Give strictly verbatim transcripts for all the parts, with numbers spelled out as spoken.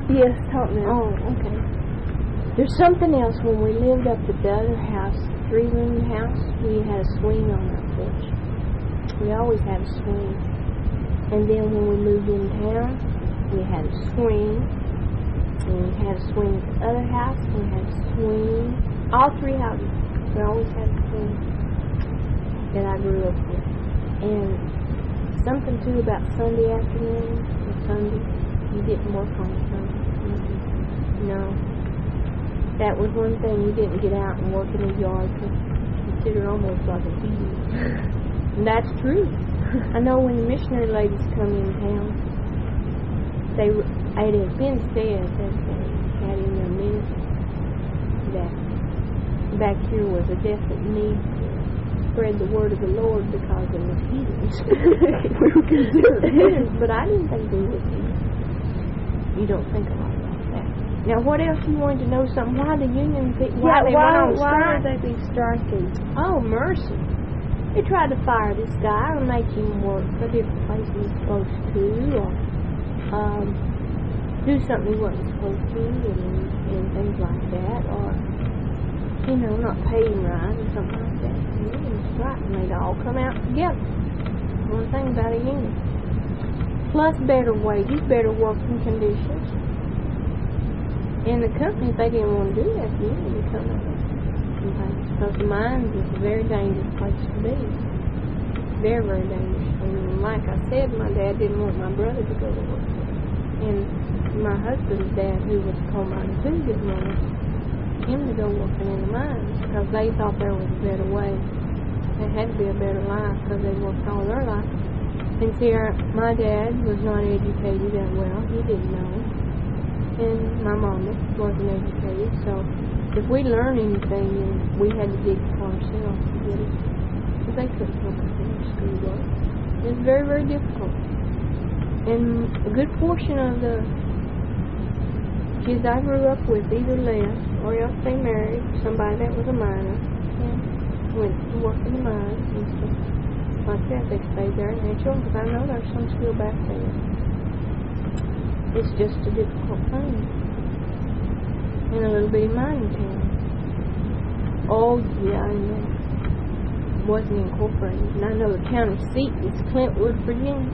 Yes, talk now. Oh, okay. There's something else. When we lived up at the other house, three-room house, we had a swing on our porch. We always had a swing. And then when we moved in town, we had a swing. And we had a swing at the other house. And we had a swing. All three houses. We always had a swing that I grew up with. And something, too, about Sunday afternoon or Sunday. You didn't work on Sunday. Mm-hmm. No. That was one thing. You didn't get out and work in the yard. Because it's considered almost like a duty. And that's true. I know when the missionary ladies come in town, they, it has been said that they had in their minutes that back here was a definite need to spread the word of the Lord because of the heathens. We were considered heathens, but I didn't think they would be. You don't think a lot about that. Now, what else you wanted to know? Something? Why the union? Why yeah, they why, went on why strike? would they be striking? Oh, mercy. They tried to fire this guy or make him work for different places he was supposed to, or um, do something he wasn't supposed to, and, and things like that, or, you know, not pay him right, or something like that. And the union was right, and they'd all come out together. One thing about a union. Plus better wages, better working conditions. And the company, if they didn't want to do that, the union would come out. Because the mines is a very dangerous place to be. Very, very dangerous. And like I said, my dad didn't want my brother to go to work. And my husband's dad, who was a coal miner too, didn't want him to go working in the mines because they thought there was a better way. There had to be a better life because they worked all their life. And see, our, my dad was not educated that well. He didn't know. And my mama wasn't educated, so if we learned anything, we had to dig for ourselves to get it. Because they couldn't help us in their schoolwork. It was very, very difficult. And a good portion of the kids I grew up with either left or else they married somebody that was a miner and went to work in the mines and stuff like that. They stayed there and had children, because I know there's some still back there. It's just a difficult thing. In a little bitty mining town. Oh, yeah, I know. Wasn't incorporated. And I know the county seat is Clintwood, Virginia.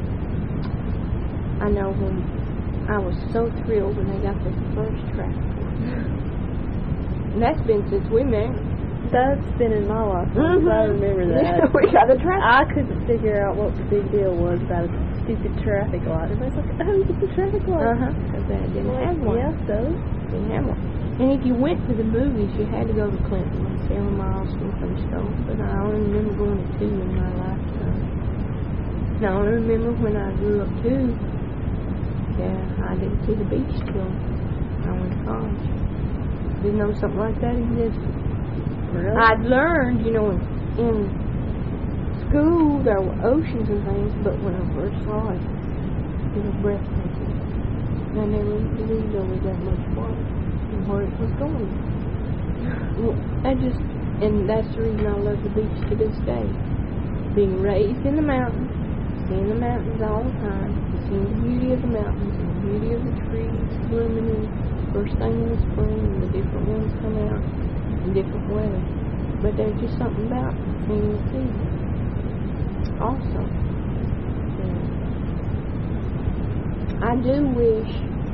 I know when I was so thrilled when they got this first track. And that's been since we married. That's been in my life. Mm-hmm. I remember that. Yeah, we got a track. I couldn't figure out what the big deal was about a stupid traffic light. Everybody's like, oh, it's a traffic light. Uh-huh. Because they didn't well, have one. Yeah, so. Didn't have one. And if you went to the movies, you had to go to Clinton, like several miles from Flintstone. But I only remember going to two in my lifetime. And I only remember when I grew up, too. Yeah, I didn't see the beach till I went to college. Didn't know something like that existed. Really? I'd learned, you know, in, in school there were oceans and things, but when I first saw it, it was breathtaking. I never believed there was that much water and where it was going. Well, I just, and that's the reason I love the beach to this day. Being raised in the mountains, seeing the mountains all the time, seeing the beauty of the mountains and the beauty of the trees blooming in first thing in the spring, and the different ones come out in different weather. But there's just something about seeing the sea. Also, yeah. I do wish,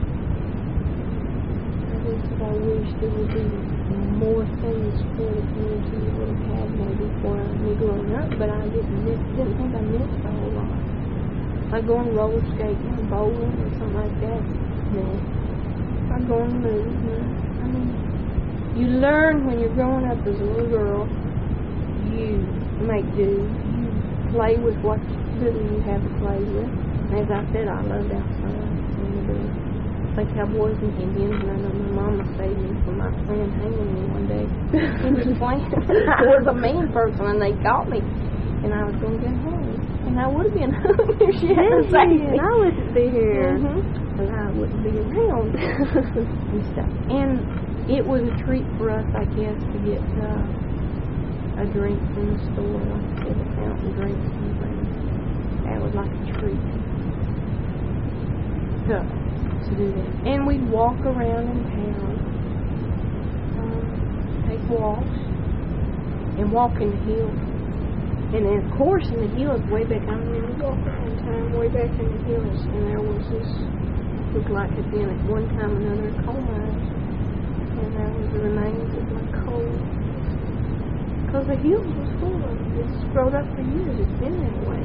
I guess that I wish there would be more things for the community that would have had maybe for me growing up, but I didn't, miss, didn't think I missed a whole lot. Like going roller skating or bowling or something like that. No. Like going to movies. No. I mean, you learn when you're growing up as a little girl, you make do, you play with what little you have to play with. And as I said, I loved outside. Play cowboys and Indians, and I know my mama saved me from my friend hanging me one day. He was playing. I was a mean person, and they caught me, and I was going to get home. And I would have been home if she hadn't saved me. And I wouldn't be here. Mm-hmm. And I wouldn't be around and stuff. And it was a treat for us, I guess, to get uh, a drink from the store, like I said, a fountain drink and things. That was like a treat. To to do that. And we'd walk around in town, um, take walks, and walk in the hills. And then, of course, in the hills, way back, I remember walking one time, way back in the hills, and there was this, looked like it had been at one time or another coal mine, and there was the remains of like coal. Because the hills was full of it. It's growed up for years. It's been that way.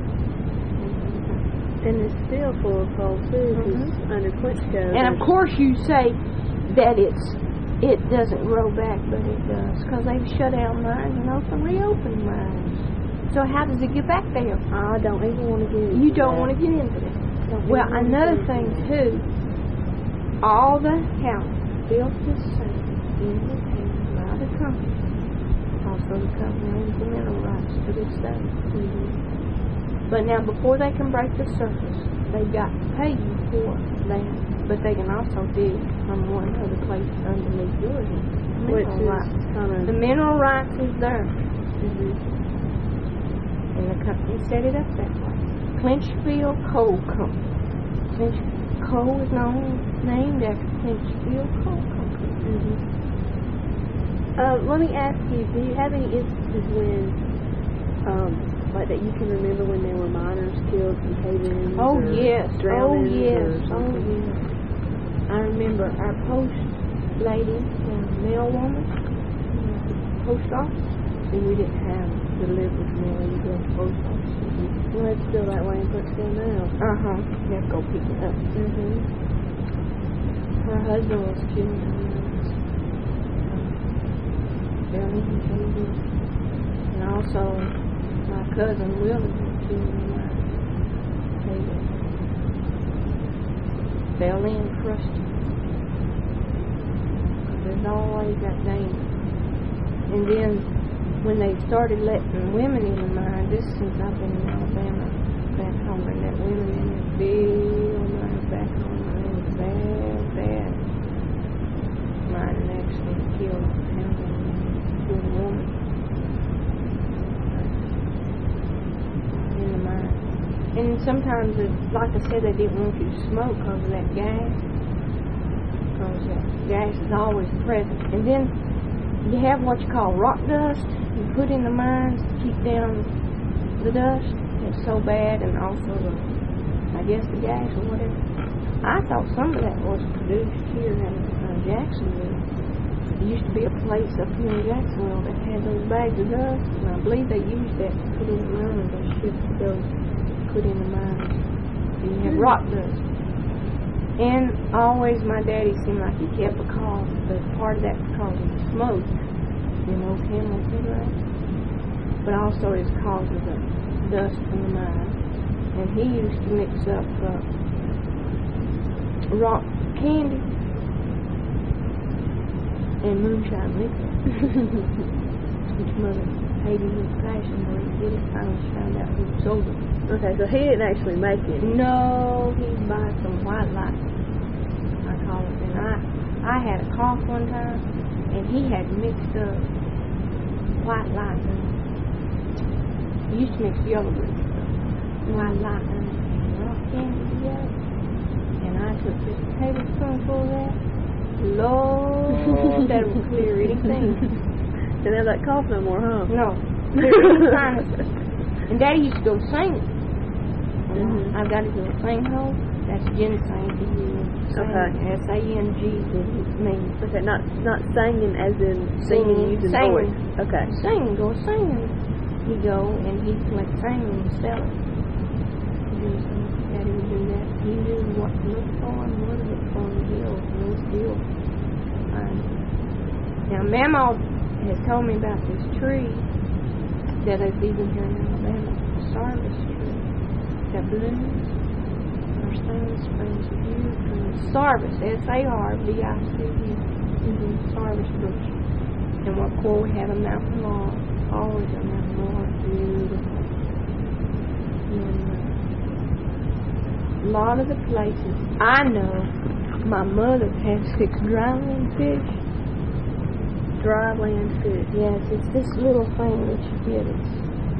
And it's still full of coal, too, because Mm-hmm. under Klitschko. And of course you say that it's it doesn't grow back, but it does, because they've shut down mines and open, reopened mines. So how does it get back there? I don't even want to get into You don't that. want to get into that. Don't Well, even wanna another get thing into too, all the houses built the same in the town by the company. Also the company owns the mineral rights to this day. Mm-hmm. But now, before they can break the surface, they've got to pay you for that. But they can also dig from one other place underneath yours. Which Mineral is rights. kind of... The mineral rights is there, Mm-hmm. and the company set it up that way. Clinchfield Coal Company. Clinch Coal is known, named after Clinchfield Coal Company. Mm-hmm. Uh, let me ask you, do you have any instances when, um, like that you can remember when there were miners killed in cave-ins Oh or yes, oh drownings yes, or oh something? yes. I remember our post lady, the mail woman, in the post office, and we didn't have delivered mail. You go to the post office. Well, it's still that way in Klitschko now. Uh huh. You have to go pick it up. Mm-hmm. Her husband was killed in the Belly and Katie. And also, my cousin Willie was killed in my Katie. Belly and Krusty. There's always that danger. And then, when they started letting women in the mine, this since I've been in Alabama, back home, and that women in the big mine back home, it was bad, bad. Mine actually killed him, killed a woman in the mine. And sometimes, it, like I said, they didn't want you to smoke because of that gas. Because that gas is always present. And then you have what you call rock dust. You put in the mines to keep down the dust. It's so bad, and also the, I guess the gas or whatever. I thought some of that was produced here in uh, Jacksonville. There used to be a place up here in Jacksonville that had those bags of dust, and I believe they used that to put in the mines. They shipped to go put in the mines. And you have rock dust. And always my daddy seemed like he kept a cough, but part of that because he smoked, you know, Camel cigarettes. But also it's because of the dust from the mine. And he used to mix up uh, rock candy and moonshine liquor. Which mother hated his passion where he did it. Finally found out who sold it. Okay, so he didn't actually make it. No, he'd buy some white light, I call it. And I, I had a cough one time, and he had mixed up white light and he used to mix yellow with white light and rock candy together. And I took just a tablespoonful of that. Lord, that would clear anything. Didn't have that cough no more, huh? No, clear any sinuses. And Daddy used to go sing. Mm-hmm. I've got his little sing hole. That's ginseng. Okay. S A N G means Okay, not not singing as in Singing, singing using singing. voice. Okay. sing, go singing. He'd go and he'd collect singing and sell it. Daddy would do that. He knew what to look for and what to look for in the hills, and those hills. Um, now, Mama has told me about this tree that is even here in Alabama, the Sarvis tree that blooms. First thing in the spring is beautiful. Sarvis, S A R V I C E, mm-hmm. Sarvis bush. And what core we have a mountain laurel, always a mountain laurel, beautiful. And uh, a lot of the places I know, my mother has fixed dryland fish. Dryland fish. Yes, it's this little thing that you get. It's,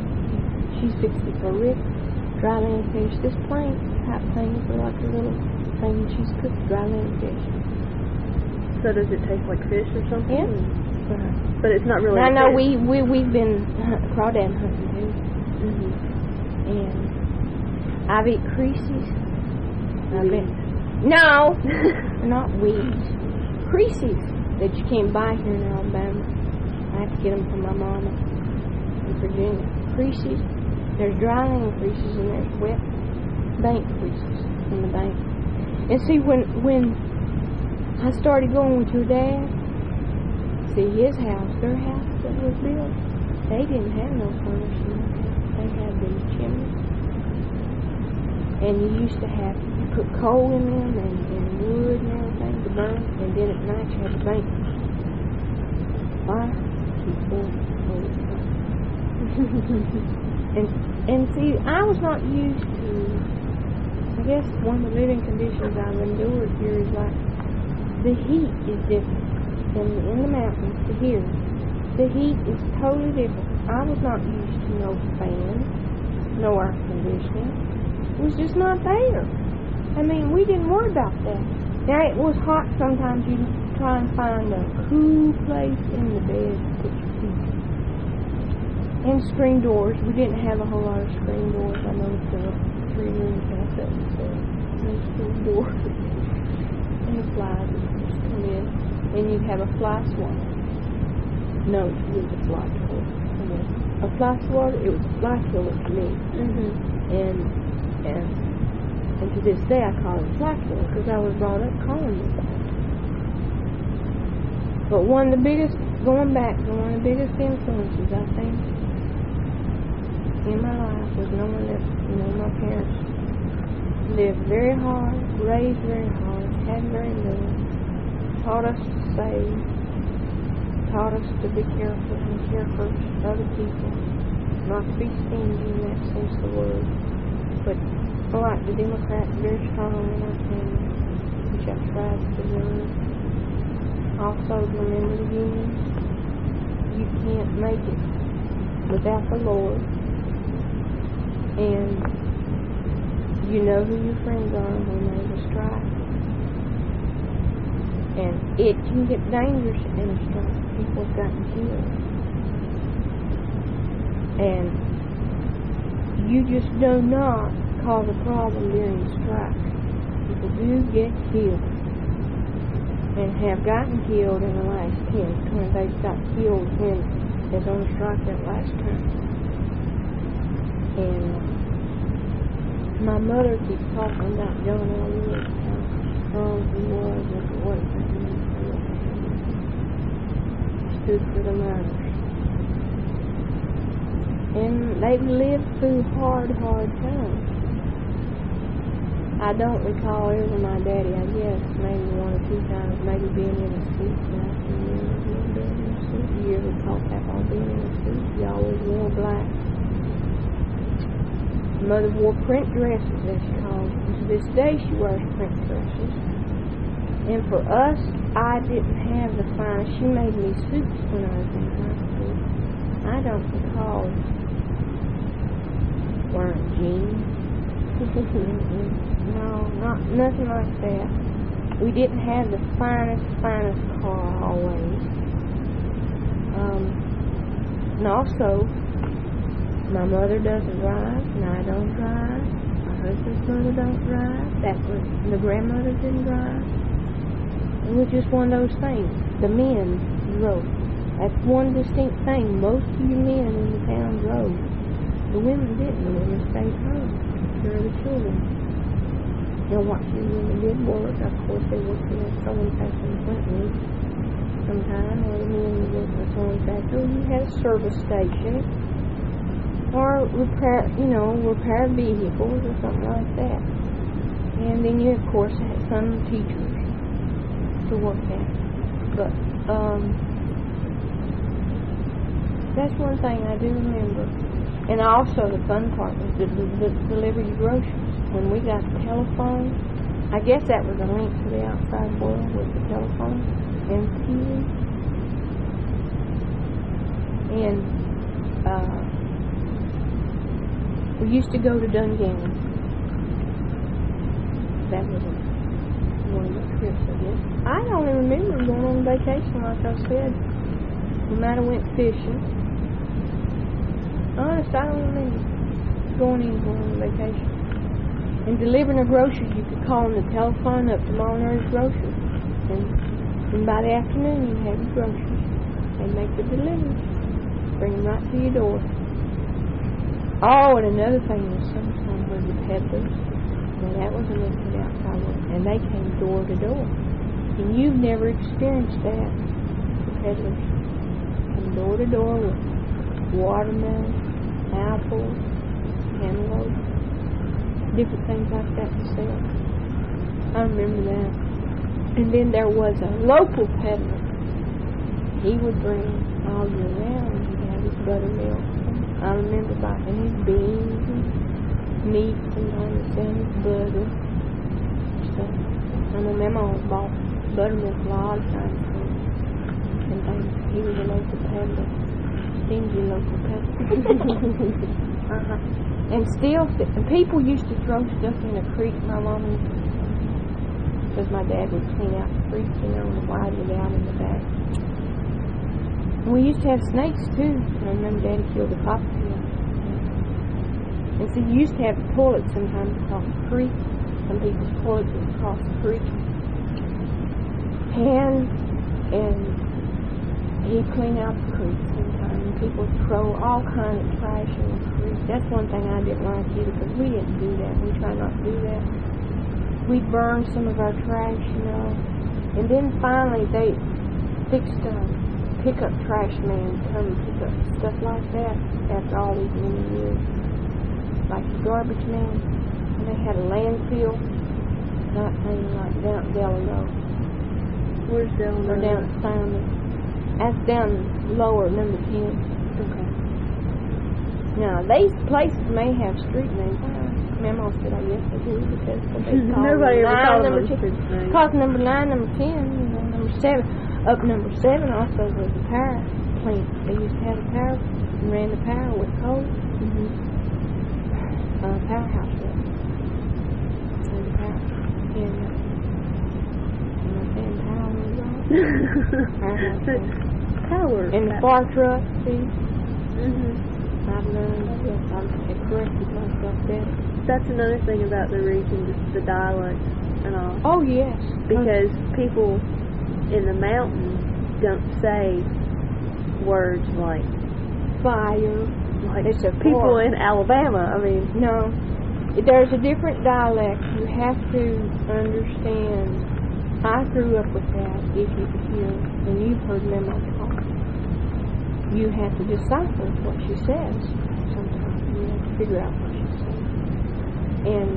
she fixed it for Rick. Dryland fish. This plain type thing for like a little thing she's cooked, dry land fish. So does it taste like fish or something? Yeah. Uh-huh. But it's not really. I know fish. we we we've been crawdad hunting too, Mm-hmm. and I've eat creases. I've Weeds. been no, not weeds, creases that you can't buy here in Alabama. I have to get them from my mama in Virginia. Creases. There's dry land creases and there's wet bank creases in the bank. And see, when when I started going with your dad, see his house, their house that was built, they didn't have no furnace in their house. They had these chimneys. And you used to have, you put coal in them and, and wood and everything to burn, and then at night you had to bake fire to keep warm all the time. and, and see, I was not used to, I guess one of the living conditions I've endured here is like, the heat is different. In, in the mountains to here, the heat is totally different. I was not used to no fan, no air conditioning. It was just not there. I mean, we didn't worry about that. Now, it was hot sometimes. You'd try and find a cool place in the bed to put your feet. And screen doors. We didn't have a whole lot of screen doors. I know it's a three rooms house that was there. No screen doors. And the flies would just come in. And you'd have a fly swatter. No, it was a fly killer. A fly swatter, it was a fly killer to me. Mm-hmm. And, and and to this day I call it a fly killer because I was brought up calling it that. But one of the biggest, going back, one of the biggest influences I think in my life was knowing that, you know, my parents lived very hard, raised very hard, had very little. Taught us to save, taught us to be careful and care for other people, not to be stingy in that sense of the word, but like the Democrats, very strong in our family, which I tried to preserve. Also, remember the union. You can't make it without the Lord, and you know who your friends are when there's a strike. And it can get dangerous in a strike. People have gotten killed. And you just do not cause a problem during a strike. People do get killed. And have gotten killed in the last ten, twenty days. Got killed when they was on a strike that last time. And my mother keeps talking about John L. Lewis, how strong he was and what he stood for the miners. And they've lived through hard, hard times. I don't recall ever my daddy, I guess, maybe one or two times, maybe being in a suit. And I can remember him being in a suit. You ever talk about being in a suit? He always wore black. Mother wore print dresses, as she calls them. To this day, she wears print dresses. And for us, I didn't have the finest. She made me suits when I was in high school. I don't recall wearing jeans. No, not nothing like that. We didn't have the finest, finest car always. Um, and also, my mother doesn't drive, and I don't drive. My husband's mother don't drive. That was the grandmother didn't drive. It was just one of those things. The men drove. That's one distinct thing. Most of you men in the town drove. The women didn't. The women stayed home to take care of the children. And what you women did work, of course, they worked in a sewing factory in Clinton sometime, or the men would work in a sewing factory. You had a service station, or repair, you know, repair vehicles or something like that. And then you, of course, had some teachers to work at. But, um, that's one thing I do remember. And also the fun part was the, the, the deliver your groceries. When we got the telephone, I guess that was a link to the outside world with the telephone and T V. And uh, we used to go to Dungannon. That was a trips, I guess. I only remember going on vacation, like I said. We might have went fishing. Honest, I don't remember going anywhere on vacation. And delivering the groceries, you could call on the telephone up to Molinary's Grocery. And, and by the afternoon, you'd have your groceries. They'd make the delivery. Bring them right to your door. Oh, and another thing was sometimes were the peddlers. Now, that was a little bit outside work. And they came door to door. And you've never experienced that. The peddlers came door to door with watermelon, apples, cantaloupe, different things like that to sell. I remember that. And then there was a local peddler. He would bring all year round. He'd have his buttermilk. I remember buying his beans and meat, sometimes selling his butter. So, I know my mom bought buttermilk a lot of times. And things. He was a local peddler. Stingy local peddler. uh-huh. And still, and people used to throw stuff in the creek. My mom used to, because my dad would clean out the creek, you know, and widen it out in the back. And we used to have snakes too. I remember Daddy killed a copperfield. And so you used to have toilets sometimes across the creek. Some people's toilets would cross the creek. And and he'd clean out the creek sometimes. And people would throw all kinds of trash in the creek. That's one thing I didn't like either, because we didn't do that. We tried not to do that. We'd burn some of our trash, you know. And then finally they fixed a pickup trash man to come and pick up stuff like that after all these many years. Like the garbage man. And they had a landfill. Not thing like down at Delano. Where's Delano? Or down at Simon. That's down lower, number ten. Okay. Now, these places may have street names. Mama said, I guess they do, because they call Nobody ever nine, called number them ten. street names. Cause number nine, number ten, you know, number seven. Up number seven also was a power plant. They used to have a power, and ran the power with coal. Mm-hmm. Uh, powerhouse was. So the power. And, uh, am I saying power was right? Powerhouse was. Power. And the far truck, see? Mm-hmm. I've learned, yes, I've corrected myself there. That's another thing about the region, just the dialects and all. Oh, yes. Because people in the mountains don't say words like Fire. like It's a people fork. in Alabama. I mean, No. There's a different dialect. You have to understand. I grew up with that, if you could hear, and you've heard Memo talk. You have to decipher what she says sometimes. You have to figure out what she says. And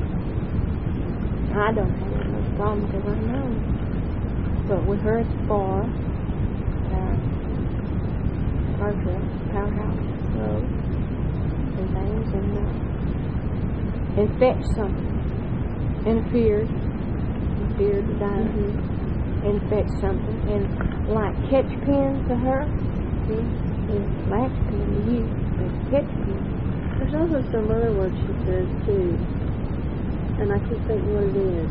uh, I don't have that much problem because I know. But with her, it's far. Uh, far truck, powerhouse, road, and things, and, uh, and fetch something. Interfered. Interfered to die. Mm-hmm. And fetch something. And like catch pin to her. See? And latch pin to you. But catch pin. there's also some other word she says too, and I can't think what it is.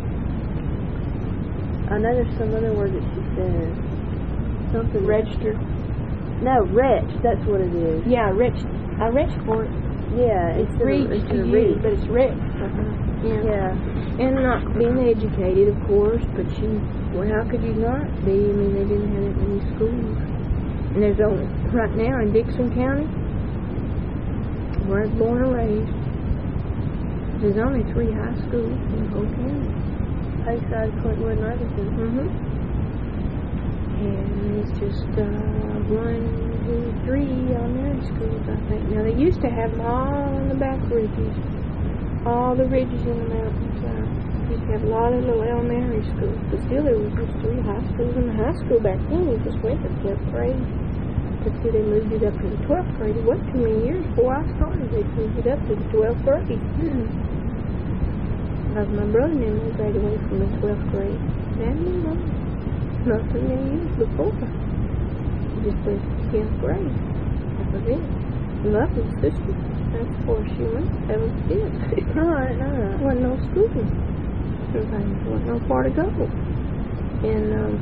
I know there's some other word that she says. Something. Register. No, retch. That's what it is. Yeah, rich. I reach for it. Yeah, It's it's reach it's to a you, reach. but it's rich. Uh-huh. Yeah. Yeah. And not being educated, of course, but she, well, how could you not be? I mean, they didn't have that many schools. And there's only, right now in Dixon County, where I was born and raised, there's only three high schools in the whole county. Hayside, Clintwood, and Irvington. Mm-hmm. And it's just uh, one, two, three elementary schools, I think. Now, they used to have them all on the back ridges. All the ridges in the mountainside. They used to have a lot of little elementary schools. But still, there was just three high schools. And the high school back then, you just went to fifth grade. But see, they moved it up to the twelfth grade. It wasn't too many years before I started. They moved it up to the twelfth grade. Mm-hmm. Because my brother and them graduated from the twelfth grade. That you know, not too many years before. Just the tenth grade. That was it. Lovely sister. That's four she went. That was it. Right, no. Wasn't no school. and things. There wasn't no far to go. And um,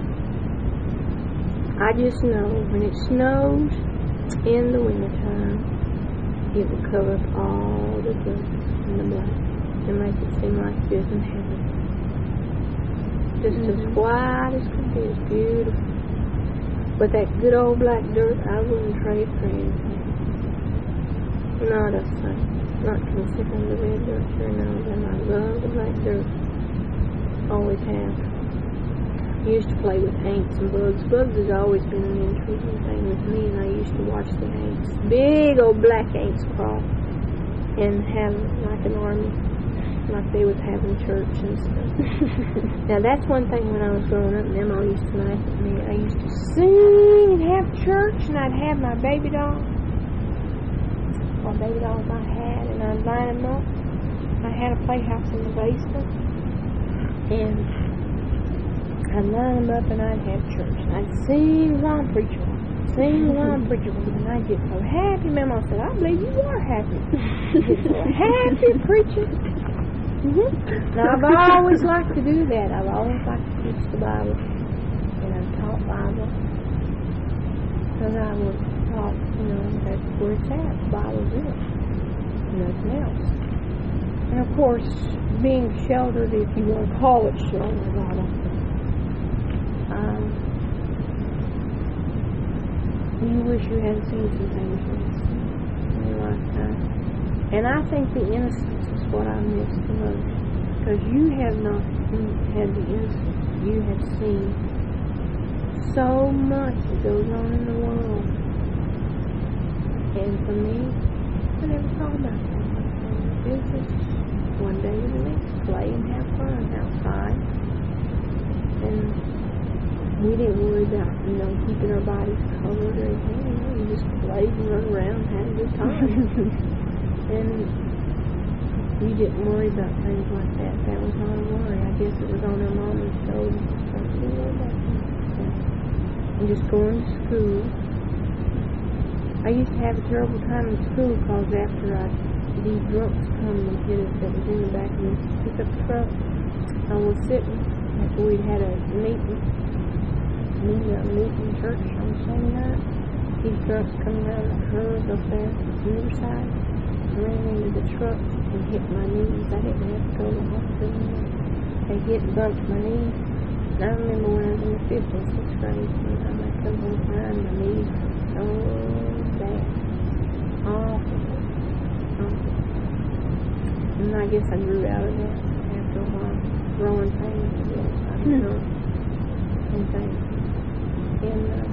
I just know when it snows in the wintertime, it will cover up all the dirt and the black and make it seem like it's in heaven. Just mm-hmm. as white as could be. It's beautiful. But that good old black dirt, I wouldn't trade for anything. Not a thing. Not considering the red dirt, sure knows. And I love the black dirt. Always have. Used to play with ants and bugs. Bugs has always been an intriguing thing with me, and I used to watch the ants. Big old black ants crawl and have like an army, like they was having church and stuff. Now that's one thing when I was growing up, and them all used to laugh at me. I used to sing and have church, and I'd have my baby doll, or baby dolls I had, and I'd line them up. I had a playhouse in the basement, and I'd line them up and I'd have church. And I'd sing while I'm preaching. Sing while I'm preaching. And I'd get so happy. Mama said, I believe you are happy. You get so happy preaching. Mm-hmm. Now, I've always liked to do that. I've always liked to teach the Bible. And I've taught Bible. Because I was taught, you know, that's where it's at. The Bible's in it. Nothing else. And of course, being sheltered, if you want to call it sheltered, I don't know. Um, you wish you hadn't seen some things in your lifetime. And I think the innocence is what I miss the most. Because you have not had the innocence. You have seen so much that goes on in the world. And for me, I never thought about that. It was just one day to the next, play and have fun outside. And we didn't worry about, you know, keeping our bodies covered or anything. You know, we just played and run around and had a good time. And we didn't worry about things like that. That was not a worry. I guess it was on our mama's shoulders. And just going to school. I used to have a terrible time in school because after I, these drunks come and hit us that was in the back of the pickup truck, I was sitting after we'd had a meeting. Me uh, meeting church on Sunday night. These trucks come around the curve up there on the other side, ran into the truck and hit my knees. I didn't have to go to the hospital. They hit and bumped my knees. And I remember when I was in the fifth and sixth grade, when I come home crying, my knees were so bad. Awful. Awful. And I guess I grew out of that after a while. Growing pains, I guess. I don't know. And things. And uh,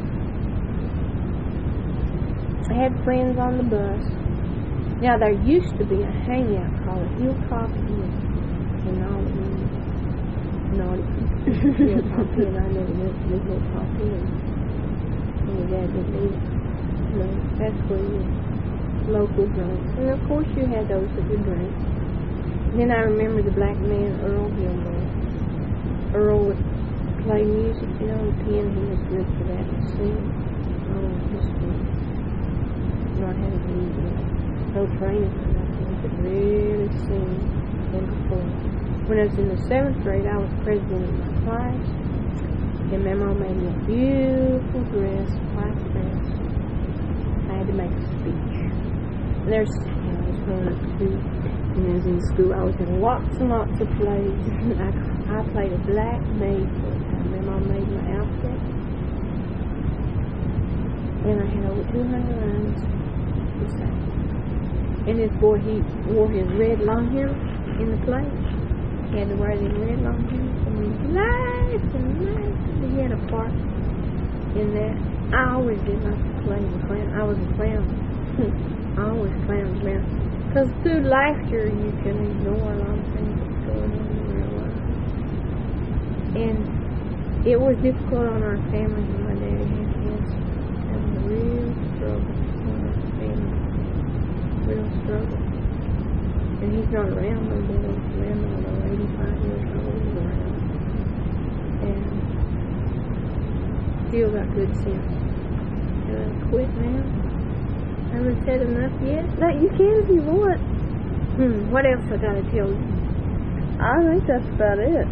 I had friends on the bus. Now there used to be a hangout called Hilltop Inn, and all the naughty people. Hilltop Inn. I never went to the Hilltop Inn. And your dad didn't either. No, that's where your local drinks. And of course you had those that would drink. And then I remember the black man Earl Gilmore. Earl would play music, you know, the piano, he was good for that, and sing. Oh, just good. Not having any, you know, no training or nothing, he could really sing and perform. When I was in the seventh grade, I was president of my class, and my mom made me a beautiful dress, white dress. I had to make a speech. And there's, you know, I was growing up too, and I was in school, I was in lots and lots of plays. I, I played a black maid for a time. My mom made my outfit. And I had over two hundred lines to say. And this boy, he wore his red long hair in the play. He had to wear them red long hair. And he laughed and laughed. He had a part in that. I always did like to play the clown. I was a clown. I always clowned around. Because through laughter, you can ignore a lot of things that's going on in real life. And it was difficult on our family when my daddy had cancer. That was a real struggle on our family. Real struggle. And he's not around no more. Grandma, though, eighty-five years old, is around. And still got good sense. Should I quit now? I haven't said enough yet? No, you can if you want. Hmm, what else I gotta tell you? I think that's about it.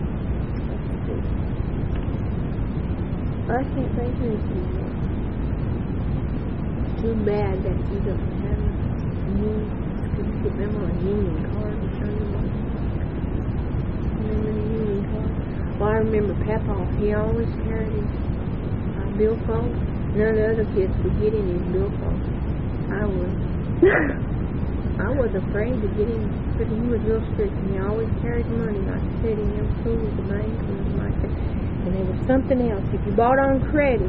I can't think of anything more. Too bad that you don't have you could put them on a union card and show them what. Remember the union card? Well, I remember Papa, he always carried his uh, billfold. None of the other kids would get in his billfold. I would. I was afraid to get in, but he was real strict, and he always carried money. Like I said, he never fooled with the bank or anything like that. And there was something else. If you bought on credit,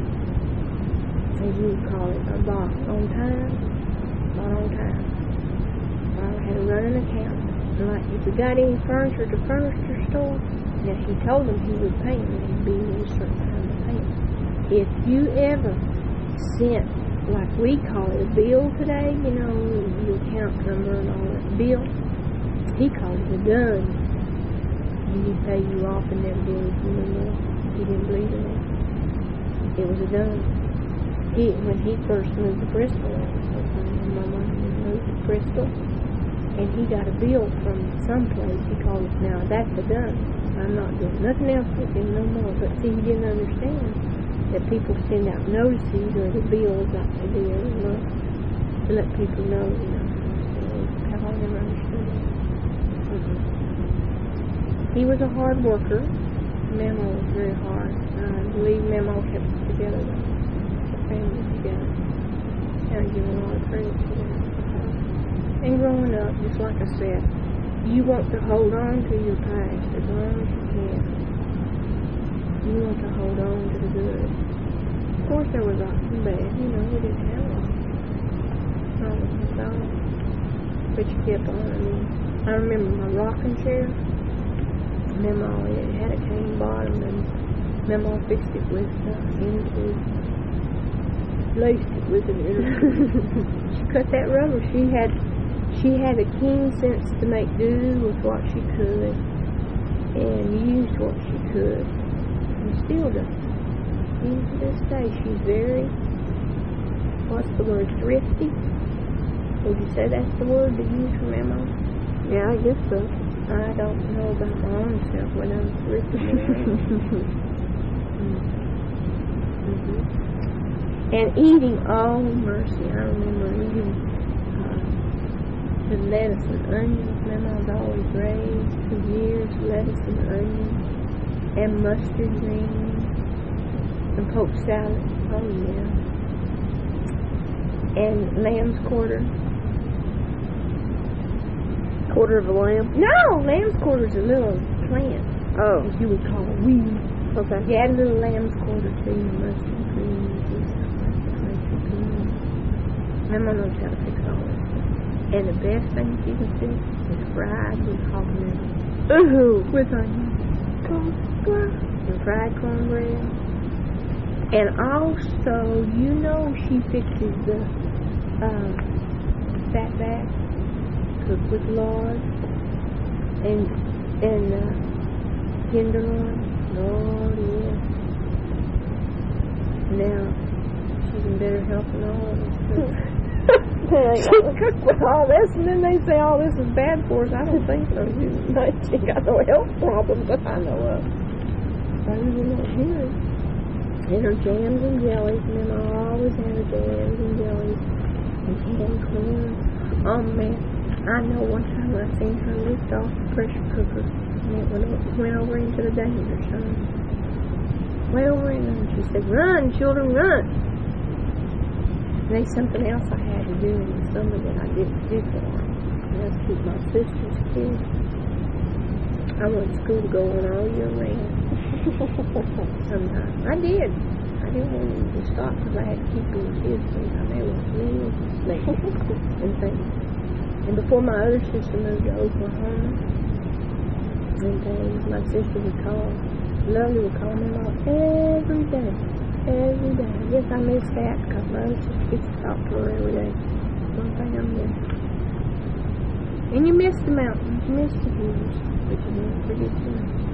as you would call it, or bought on time, bought on time. I had to run an account. And like, if we got any furniture at the furniture store, now he told them he would pay them, and it'd be a certain time to pay them. If you ever sent, like we call it a bill today, you know, your account number and all that bill, he called it a done. And he'd pay you off and never did anything more. He didn't believe in it. It was a done. He, when he first moved to Bristol, my mom moved to Bristol, and he got a bill from someplace. He called it, now that's a done. I'm not doing nothing else with him no more. But see, he didn't understand that people send out notices or the bills like they do every month to let people know, you know. So Papa never understood it. Mm-hmm. He was a hard worker. Mama was very hard. I believe Mama kept us together, though. The family together. And I give a lot of credit to that. And growing up, just like I said, you want to hold on to your past as long as you can. You want to hold on to the good. Of course, there was lots and bad. You know, we didn't have all. All of it all. But you kept on. I mean, I remember my rocking chair. Mama, it had a cane bottom, and Mama fixed it with uh, into laced it with an She cut that rubber. She had she had a keen sense to make do with what she could, and used what she could. Still does. Even to this day, she's very, what's the word, thrifty? Would you say that's the word to use for Mama? Yeah, I guess so. I don't know about my own self when I'm thrifty. mm-hmm. And eating, oh mercy, I remember eating uh, the lettuce and onions. Mama's always raised for years, lettuce and onions. And mustard greens and poke salad. Oh yeah. And lamb's quarter. Quarter of a lamb? No, lamb's quarter is a little plant. Oh. As you would call it, weed. Okay. You add a little lamb's quarter to your mustard greens and stuff like that. Makes it good. Mama knows how to fix all this stuff. And the best thing she can fix is fried with hot milk. Ooh. With onions. And fried cornbread. And also, you know, she fixes the uh, fatback, cooked with lard, and and uh, tenderloin. Lord, yes. Now, she's in better health than all of us. She cooked with all this, and then they say all this is bad for us. I don't think so. She got no health problems that I know of. I really don't hear it. And her jams and jellies, and then I always had her jams and jellies and canned corn. Oh man, I know one time when I seen her lift off the pressure cooker, and it went, went over into the danger zone. Way over in there, and she said, "Run, children, run!" And there's something else I had to do in the summer that I didn't do for her. And that's keep my sister's kids. I went to school to go on all year round. Sometimes. I did. I didn't want them to stop because I had to keep them kids sometimes. They were little snakes and things. And before my other sister moved to Oklahoma and things, my sister would call, Lovely would call me mom every day. Every day. I guess I miss that because my other sister gets to talk to her every day. One thing I miss. And you miss the mountains, you miss the views, but you never forget the mountains.